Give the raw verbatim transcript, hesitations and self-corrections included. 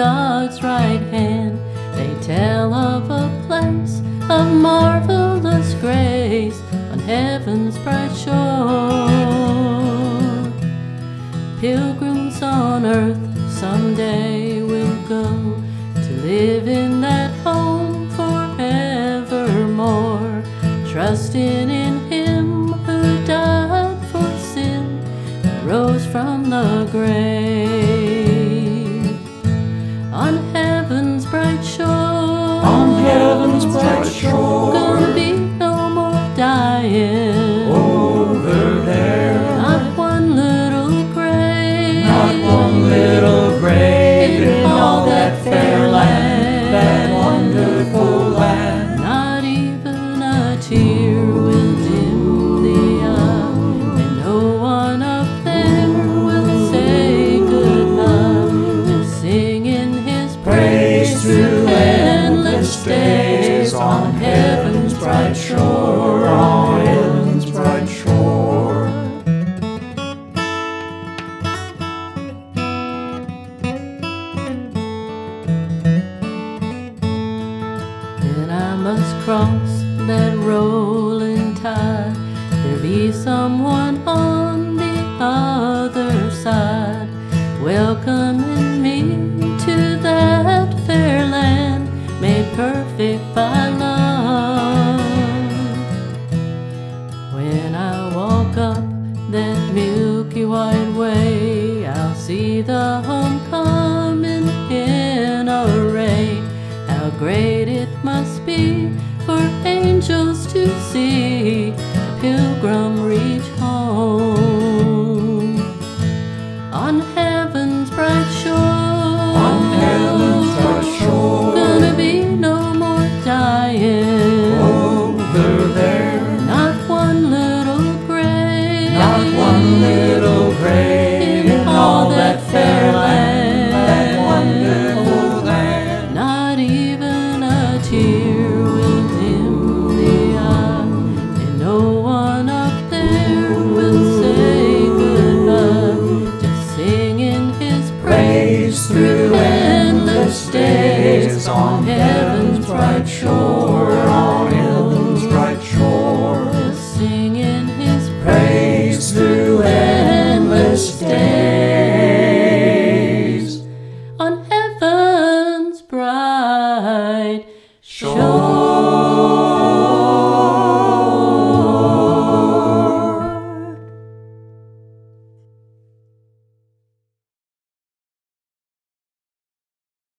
God's right hand. They tell of a place of marvelous grace on heaven's bright shore. Pilgrims on earth someday will go to live in that home forevermore, trusting in Him who died for sin and rose from the grave. On heaven's bright shore, on heaven's bright shore, gonna be no more dying over there. Not one little grave, Not one little grave in all that fair land, that wonderful land. Not even a tear will dim the eye, and no one up there will say goodbye. Just singing His praise through endless days on heaven's bright shore, on heaven's bright shore. Then I must cross that rolling tide. There be someone on the other side, welcoming me to that fair land, made perfect by love. When I walk up that milky white way, I'll see the homecoming in array. How great it must be for angels to see a pilgrim reach home. On heaven's bright shore, On heaven's bright shore, gonna be no more dying over there. Not one little grave, Not one little grave in all that fair land, that wonderful land. Not even a tear will dim the eye, and no one up there will say goodbye. Just singing His praise through endless days on heaven's bright shore, on heaven's bright shore. Just singing His Praise through endless days on heaven's bright shore.